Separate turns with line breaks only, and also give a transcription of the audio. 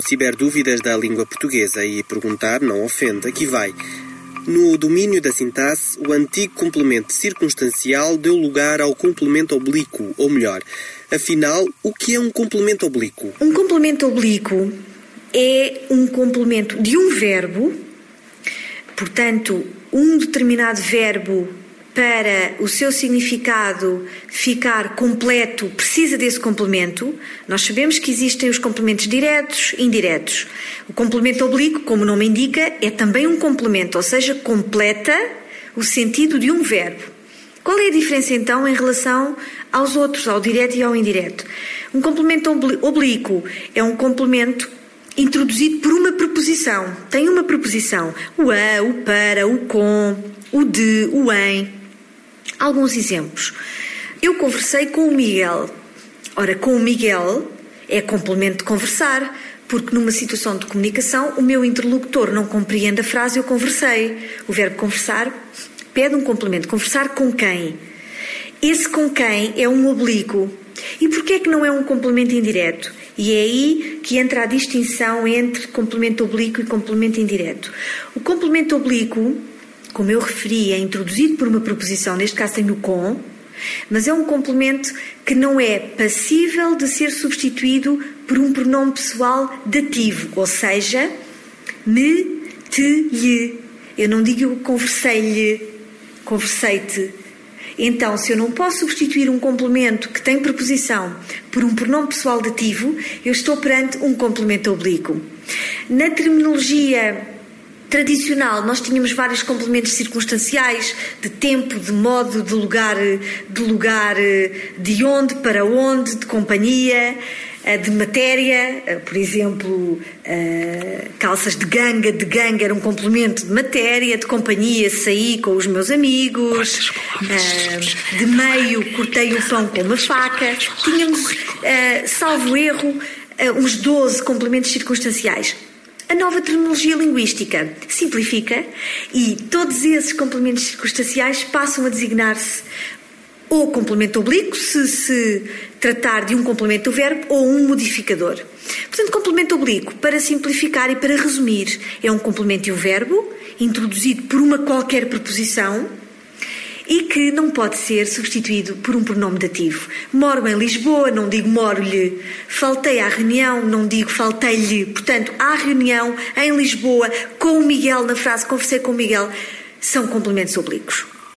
Ciberdúvidas da língua portuguesa e perguntar não ofende. Aqui vai. No domínio da sintaxe, o antigo complemento circunstancial deu lugar ao complemento oblíquo, ou melhor, afinal, o que é um complemento oblíquo?
Um complemento oblíquo é um complemento de um verbo, portanto, um determinado verbo para o seu significado ficar completo precisa desse complemento. Nós sabemos que existem os complementos diretos e indiretos. O complemento oblíquo, como o nome indica, é também um complemento, ou seja, completa o sentido de um verbo. Qual é a diferença então em relação aos outros, ao direto e ao indireto? Um complemento oblíquo é um complemento introduzido por uma preposição. Tem uma preposição. O a, o para, o com, o de, o em. Alguns exemplos. Eu conversei com o Miguel. Ora, com o Miguel é complemento de conversar, porque numa situação de comunicação o meu interlocutor não compreende a frase eu conversei. O verbo conversar pede um complemento. Conversar com quem? Esse com quem é um oblíquo. E porquê é que não é um complemento indireto? E é aí que entra a distinção entre complemento oblíquo e complemento indireto. O complemento oblíquo, como eu referi, é introduzido por uma preposição, neste caso tem o com, mas é um complemento que não é passível de ser substituído por um pronome pessoal dativo, ou seja, me, te, lhe. Eu não digo eu conversei-lhe, conversei-te. Então, se eu não posso substituir um complemento que tem preposição por um pronome pessoal dativo, eu estou perante um complemento oblíquo. Na terminologia tradicional, nós tínhamos vários complementos circunstanciais, de tempo, de modo, de lugar, de onde, para onde, de companhia, de matéria. Por exemplo, calças de ganga era um complemento de matéria, de companhia, saí com os meus amigos, de meio, cortei o pão com uma faca. Tínhamos, salvo erro, uns 12 complementos circunstanciais. A nova terminologia linguística simplifica e todos esses complementos circunstanciais passam a designar-se ou complemento oblíquo, se tratar de um complemento do verbo, ou um modificador. Portanto, complemento oblíquo, para simplificar e para resumir, é um complemento de um verbo introduzido por uma qualquer preposição e que não pode ser substituído por um pronome dativo. Moro em Lisboa, não digo moro-lhe. Faltei à reunião, não digo faltei-lhe. Portanto, à reunião em Lisboa, com o Miguel, na frase conversei com o Miguel, são complementos oblíquos.